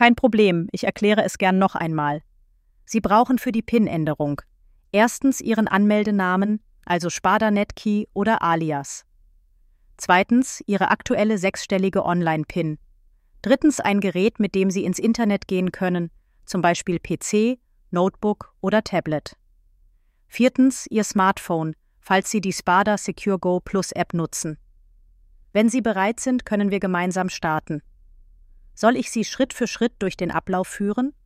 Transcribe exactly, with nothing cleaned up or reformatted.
Kein Problem, ich erkläre es gern noch einmal. Sie brauchen für die P I N-Änderung erstens Ihren Anmeldenamen, also Sparda-Netkey oder Alias. Zweitens Ihre aktuelle sechsstellige Online-P I N. Drittens ein Gerät, mit dem Sie ins Internet gehen können, zum Beispiel P C, Notebook oder Tablet. Viertens Ihr Smartphone, falls Sie die Sparda Secure Go Plus App nutzen. Wenn Sie bereit sind, können wir gemeinsam starten. Soll ich Sie Schritt für Schritt durch den Ablauf führen?